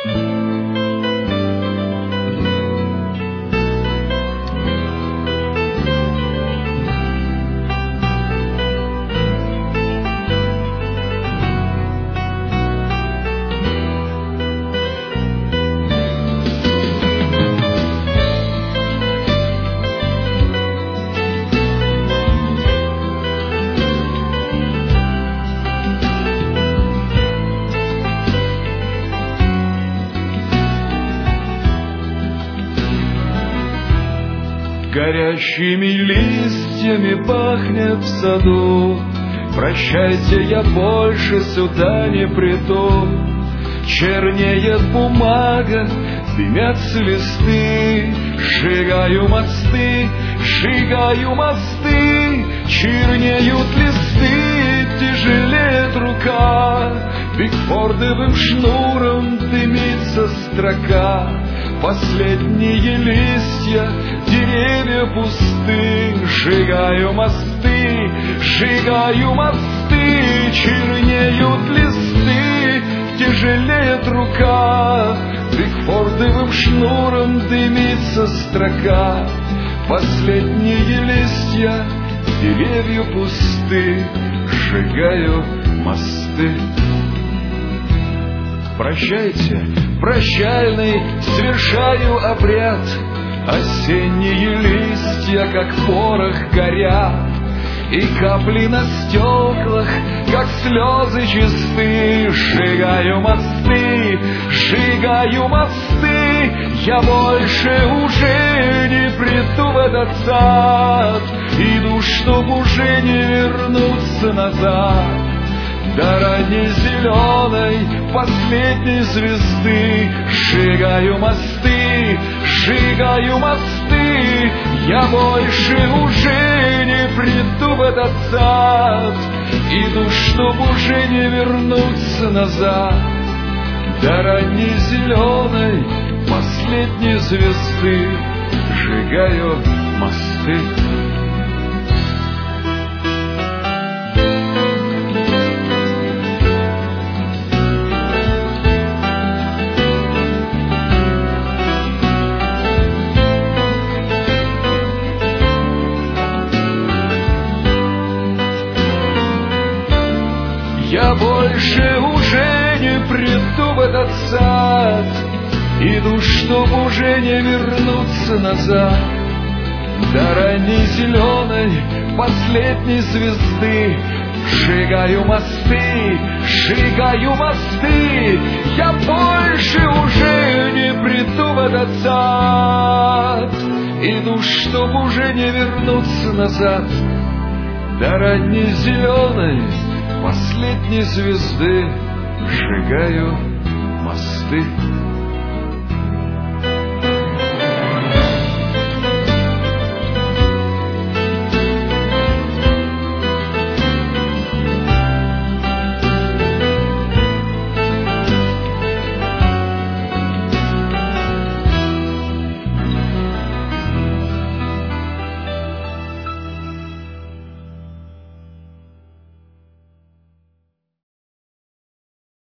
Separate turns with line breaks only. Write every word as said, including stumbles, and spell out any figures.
Горящими листьями пахнет в саду. Прощайте, я больше сюда не приду. Чернеет бумага, дымятся листы. Сжигаю мосты, сжигаю мосты. Чернеют листы, тяжелеет рука. Бигфордовым шнуром дымится строка. Последние листья, деревья пусты. Сжигаю мосты, сжигаю мосты. Чернеют листы, тяжелеет рука. Бигфордовым шнуром дымится строка. Последние листья, деревья пусты. Сжигаю мосты. Прощайте, прощальный, совершаю обряд. Осенние листья, как порох, горят. И капли на стеклах, как слезы чисты. Сжигаю мосты, сжигаю мосты. Я больше уже не приду в этот сад. Иду, чтоб уже не вернуться назад. До ранней зеленой последней звезды. Сжигаю мосты, сжигаю мосты. Я больше уже не приду в этот сад. Иду, чтоб уже не вернуться назад. До ранней зеленой последней звезды. Сжигаю мосты. Я больше уже не приду в этот сад. Иду, чтоб уже не вернуться назад. До ранней зеленой последней звезды. Сжигаю мосты, сжигаю мосты. Я больше уже не приду в этот сад. Иду, чтоб уже не вернуться назад. До ранней зеленой последней звезды. Сжигаю мосты.